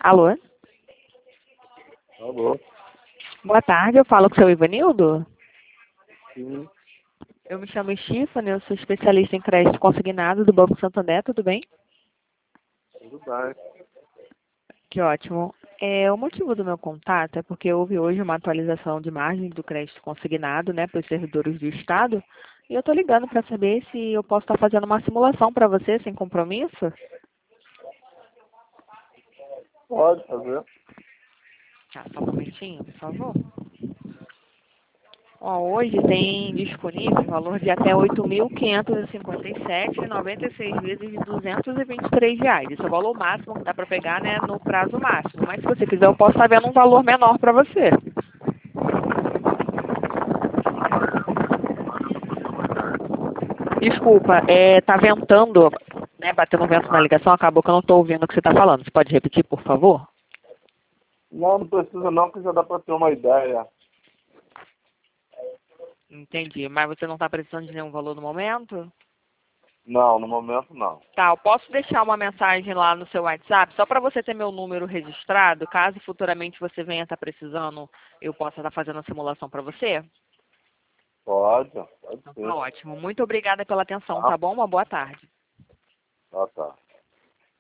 Alô? Alô? Boa tarde, eu falo com o seu Ivanildo? Sim, Eu me chamo Stephanie, eu sou especialista em crédito consignado do Banco Santander, tudo bem? tudo bem. Que ótimo. O motivo do meu contato é porque houve hoje uma atualização de margem do crédito consignado, né, para os servidores do Estado, e eu estou ligando para saber se eu posso estar fazendo uma simulação para você, sem compromisso. Pode fazer. Tá, só um momentinho, por favor. Ó, hoje tem disponível valor de até R$ 8.557,96 vezes de R$ 223. Esse é o valor máximo que dá para pegar, né, no prazo máximo. Mas se você quiser, eu posso estar vendo um valor menor para você. Desculpa, tá ventando, né, batendo vento na ligação, acabou que eu não estou ouvindo o que você está falando. Você pode repetir, por favor? Não, não precisa não, que já dá para ter uma ideia. Entendi, mas você não está precisando de nenhum valor no momento? Não, no momento não. Tá, eu posso deixar uma mensagem lá no seu WhatsApp, só para você ter meu número registrado, caso futuramente você venha estar precisando, eu possa estar fazendo a simulação para você? Pode Então tá ser. ótimo. Muito obrigada pela atenção, Tá, tá bom? Uma boa tarde. tá.